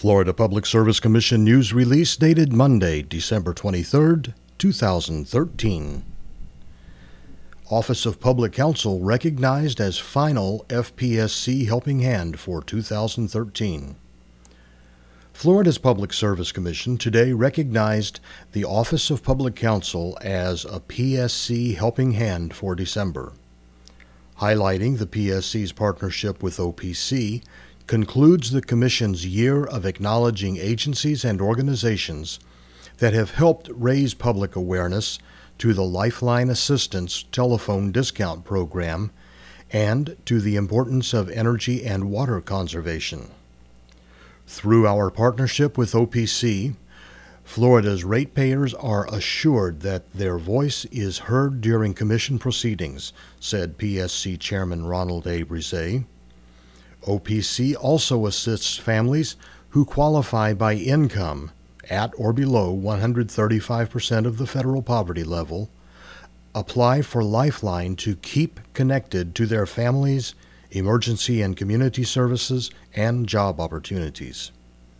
Florida Public Service Commission news release dated Monday, December 23, 2013. Office of Public Counsel recognized as final FPSC Helping Hand for 2013. Florida's Public Service Commission today recognized the Office of Public Counsel as a PSC Helping Hand for December. Highlighting the PSC's partnership with OPC concludes the Commission's year of acknowledging agencies and organizations that have helped raise public awareness to the Lifeline Assistance Telephone Discount Program and to the importance of energy and water conservation. Through our partnership with OPC, Florida's ratepayers are assured that their voice is heard during Commission proceedings, said PSC Chairman Ronald A. Brise. OPC also assists families who qualify by income at or below 135% of the federal poverty level, apply for Lifeline to keep connected to their families, emergency and community services, and job opportunities.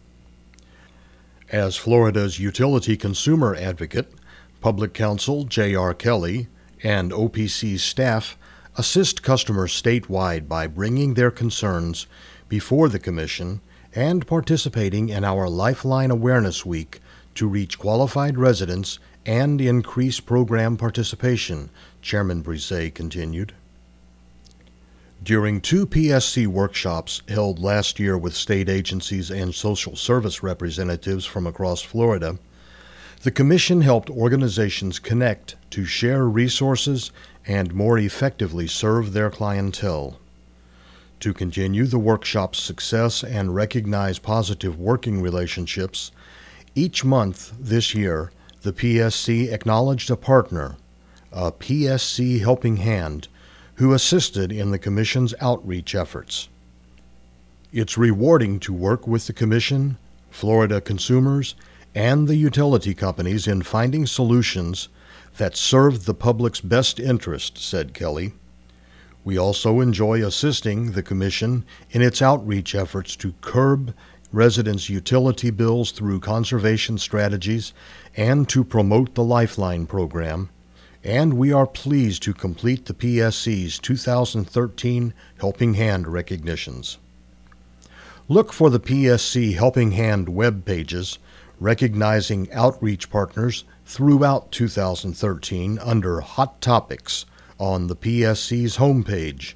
As Florida's utility consumer advocate, Public Counsel J.R. Kelly and OPC staff assist customers statewide by bringing their concerns before the Commission and participating in our Lifeline Awareness Week to reach qualified residents and increase program participation, Chairman Brise continued. During two PSC workshops held last year with state agencies and social service representatives from across Florida, the Commission helped organizations connect to share resources and more effectively serve their clientele. To continue the workshop's success and recognize positive working relationships, each month this year, the PSC acknowledged a partner, a PSC Helping Hand, who assisted in the Commission's outreach efforts. It's rewarding to work with the Commission, Florida consumers, and the utility companies in finding solutions that serve the public's best interest, said Kelly. We also enjoy assisting the Commission in its outreach efforts to curb residents' utility bills through conservation strategies and to promote the Lifeline program, and we are pleased to complete the PSC's 2013 Helping Hand recognitions. Look for the PSC Helping Hand web pages recognizing outreach partners throughout 2013 under Hot Topics on the PSC's homepage,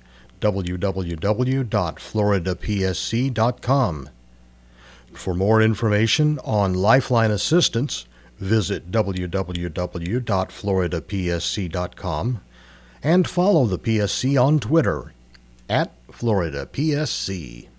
www.floridapsc.com. For more information on Lifeline Assistance, visit www.floridapsc.com and follow the PSC on Twitter @FloridaPSC.